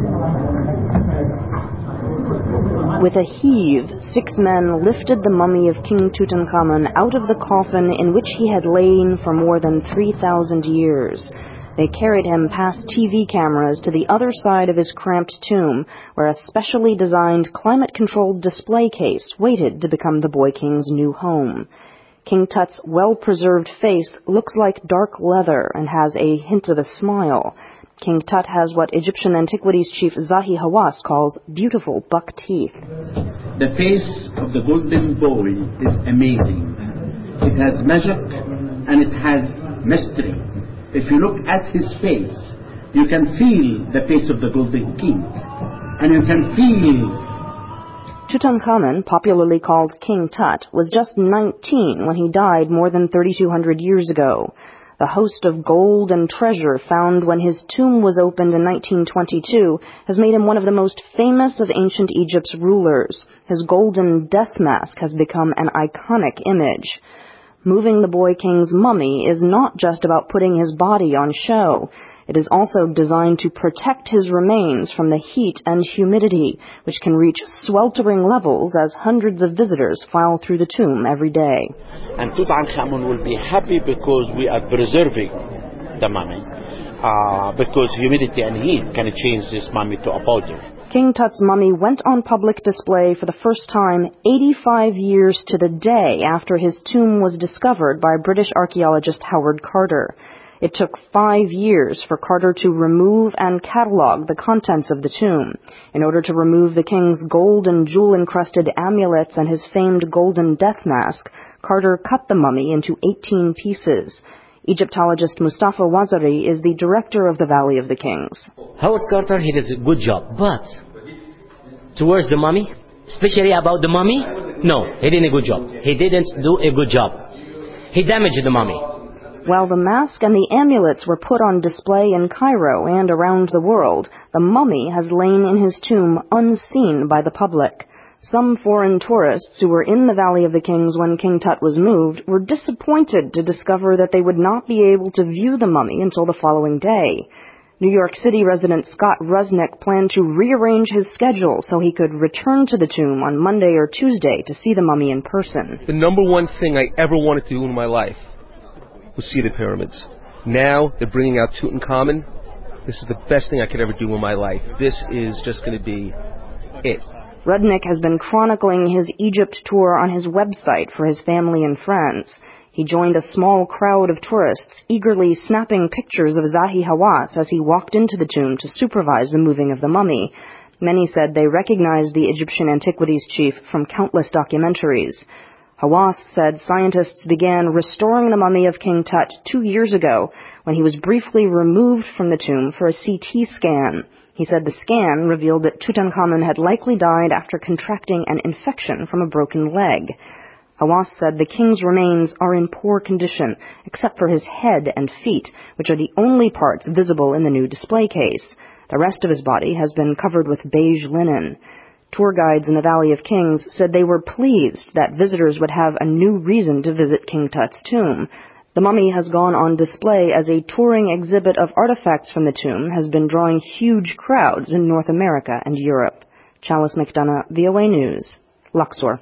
With a heave, 6 men lifted the mummy of King Tutankhamun out of the coffin in which he had lain for more than 3,000 years. They carried him past TV cameras to the other side of his cramped tomb, where a specially designed climate-controlled display case waited to become the Boy King's new home. King Tut's well-preserved face looks like dark leather and has a hint of a smile. King Tut has what Egyptian antiquities chief Zahi Hawass calls beautiful buck teeth. The face of the golden boy is amazing. It has magic and it has mystery. If you look at his face, you can feel the face of the golden king. And you can feel... Tutankhamun, popularly called King Tut, was just 19 when he died more than 3,200 years ago. The host of gold and treasure found when his tomb was opened in 1922 has made him one of the most famous of ancient Egypt's rulers. His golden death mask has become an iconic image. Moving the Boy King's mummy is not just about putting his body on show. It is also designed to protect his remains from the heat and humidity, which can reach sweltering levels as hundreds of visitors file through the tomb every day. And Tutankhamun will be happy because we are preserving the mummy, because humidity and heat can change this mummy to a powder. King Tut's mummy went on public display for the first time 85 years to the day after his tomb was discovered by British archaeologist Howard Carter. It took 5 years for Carter to remove and catalog the contents of the tomb. In order to remove the king's gold and jewel-encrusted amulets and his famed golden death mask, Carter cut the mummy into 18 pieces. Egyptologist Mustafa Wazari is the director of the Valley of the Kings. Howard Carter, he did a good job, but towards the mummy, especially about the mummy, no, he did a good job. He didn't do a good job. He damaged the mummy. While the mask and the amulets were put on display in Cairo and around the world, the mummy has lain in his tomb unseen by the public. Some foreign tourists who were in the Valley of the Kings when King Tut was moved were disappointed to discover that they would not be able to view the mummy until the following day. New York City resident Scott Rusnick planned to rearrange his schedule so he could return to the tomb on Monday or Tuesday to see the mummy in person. The number one thing I ever wanted to do in my life was see the pyramids. Now they're bringing out Tutankhamun. This is the best thing I could ever do in my life. This is just going to be it. Rudnick has been chronicling his Egypt tour on his website for his family and friends. He joined a small crowd of tourists, eagerly snapping pictures of Zahi Hawass as he walked into the tomb to supervise the moving of the mummy. Many said they recognized the Egyptian antiquities chief from countless documentaries. Hawass said scientists began restoring the mummy of King Tut 2 years ago when he was briefly removed from the tomb for a CT scan. He said the scan revealed that Tutankhamun had likely died after contracting an infection from a broken leg. Hawass said the king's remains are in poor condition, except for his head and feet, which are the only parts visible in the new display case. The rest of his body has been covered with beige linen. Tour guides in the Valley of Kings said they were pleased that visitors would have a new reason to visit King Tut's tomb. The mummy has gone on display as a touring exhibit of artifacts from the tomb, has been drawing huge crowds in North America and Europe. Chalice McDonough, VOA News, Luxor.